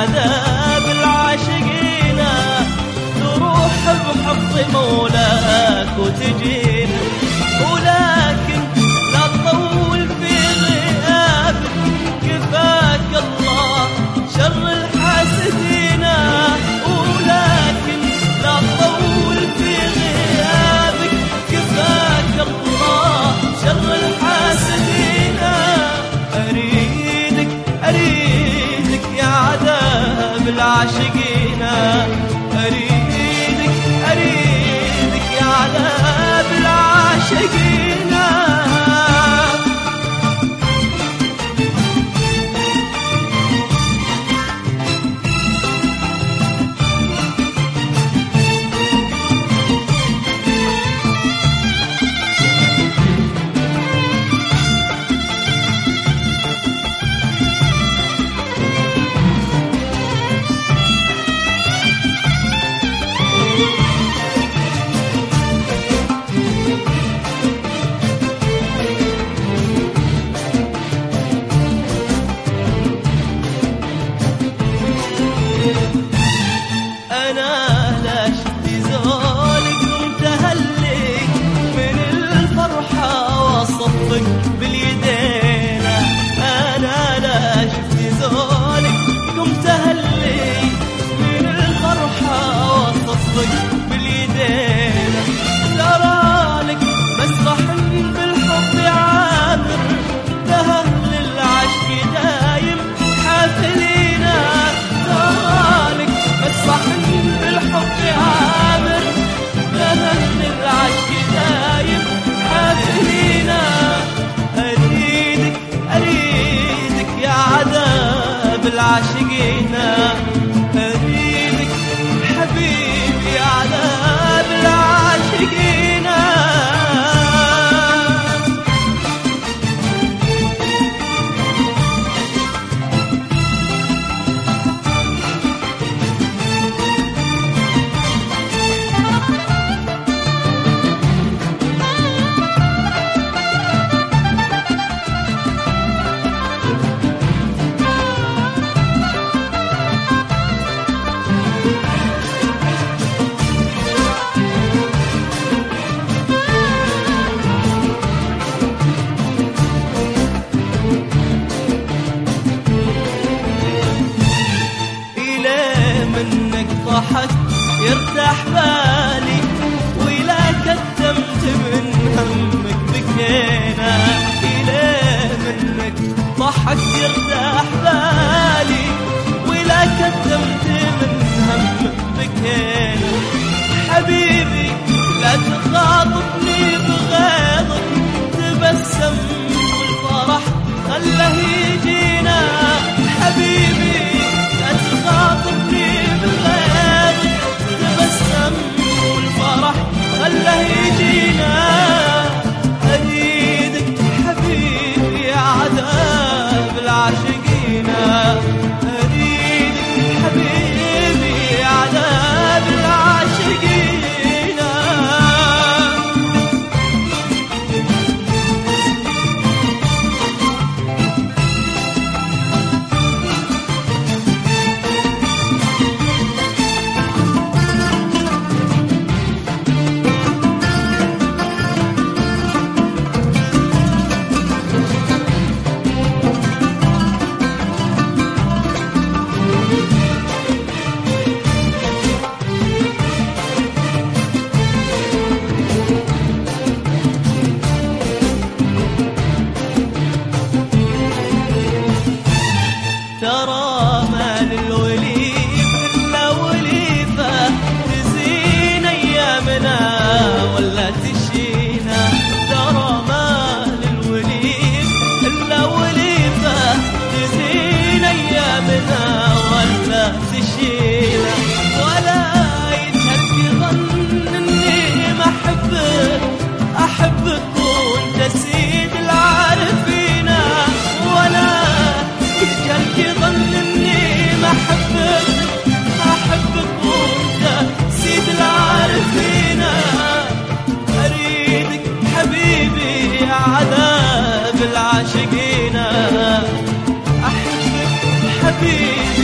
عذاب العاشقين، تروح بحفظ مولاك وتجينا. ولكن لا تطول في غيابك، كفاك الله شر الحاسدين. ولكن لا تطول في غيابك، كفاك الله شر الحاسدين. أريدك يا عذاب العاشقين، أريدك يا عذاب العاشقين. أنا لا شفت زولك ومتهلي من الفرحة وصفك باليدين. أنا لا شفت زولك ومتهلي من الفرحة وصفك باليدين. ترالك مسرح بالحب عامر، لأهل العشق دايم حافلين. ترالك مسرح بالحب عامر، لأهل العشق دايم حافلين. أريدك يا عذاب العاشقين، أريدك حبيبي يا عذاب العاشقين. منك ضحك يرتاح بالي، ولا كتمت من همك بكينا. إلى منك ضحك يرتاح بالي، ولا كتمت من همك بكينا. حبيبي لا تخاطبني بغيظك، تبسم والفرح خله يجينا. حبيبي لا تخاطبني بغيظك، تبسم والفرح خله يجينا. أريدك حبيبي يا عذاب العاشقين، أريدك حبيبي يا عذاب العاشقين. ترى ما للوليف إلا وليفة، تزين أيامنا ولا تشينا. ترى ما للوليف إلا وليفة، تزين أيامنا ولا تشينا. ولا يتهك ظن إني ما أحبك وأنت سيد العارفين. ولا يتهك ظن إني ما أحبك وأنت سيد العارفين. أريدك حبيبي يا عذاب العاشقين، أحبك حبيبي